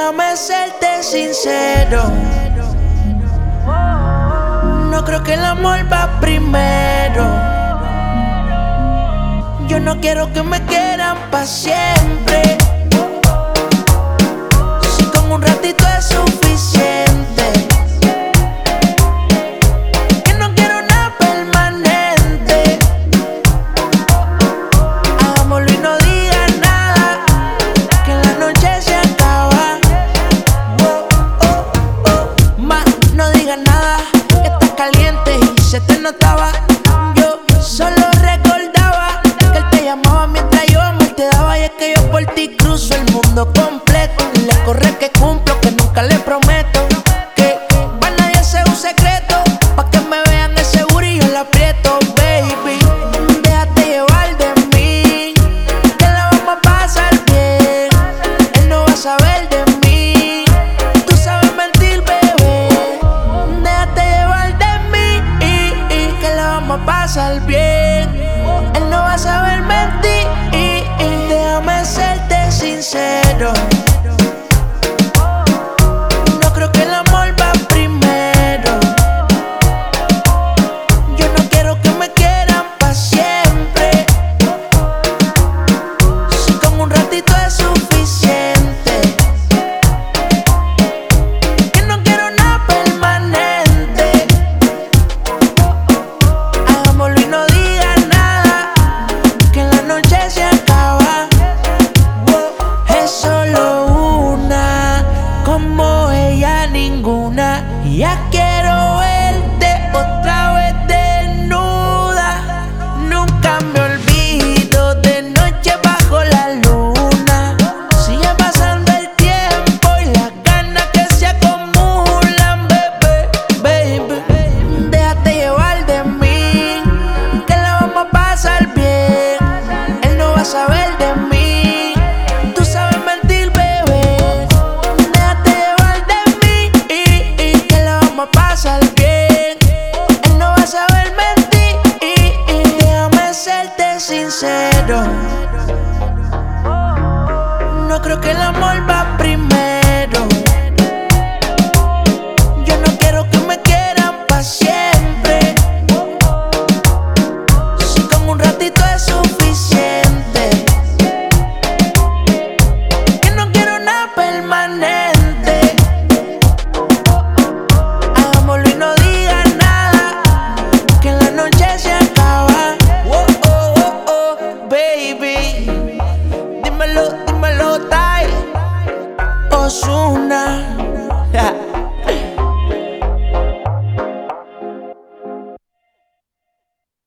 Déjame serte sincero. No creo que el amor va primero. Yo no quiero que me quieran pa' siempre. Si con un ratito es suficiente. Que no quiero nada permanente. Hagámoslo y no digas nada, que la noche se acaba. Más no digas nada, que estás caliente y se te notaba. Yo solo recordaba que él te llamaba mientras yo amor te daba. Y es que yo por ti cruzo el mundo completo. Y le corre que cumplo, que nunca le prometo. Que para nadie sea un secreto, pa' que me vean ese booty yo la aprieto, baby. Déjate llevar de mí, que la vamos a pasar bien. Él no va a saber de mí, tú sabes mentir, bebé. Déjate llevar de mí, que la vamos a pasar bien. Él no va a saber mentir, déjame serte sincero. No creo que el amor va primero. Yo no quiero que me quieran pa' siempre. Si con un ratito es suficiente. Que no quiero nada permanente. Hagámoslo y no digas nada, que la noche se acaba. Es solo una, como ella ninguna. Ya quiero verte otra vez desnuda. Nunca me olvido de noche bajo la luna. Sigue pasando el tiempo y las ganas que se acumulan, bebé, baby. Déjate llevar de mí, que la vamos a pasar bien. Él no va a saber de mí, tú sabes mentir, bebé. Déjate llevar de mí, que la vamos a pasar bien. Él no va a saber mentir, déjame serte sincero. No creo que el amor va primero. Yo no quiero que me quieran pa' siempre. Si con un ratito es suficiente. Que no quiero nada permanente. Hagámoslo y no digas nada, que la noche se acaba. Baby. Dímelo, dímelo, Ty Ozuna.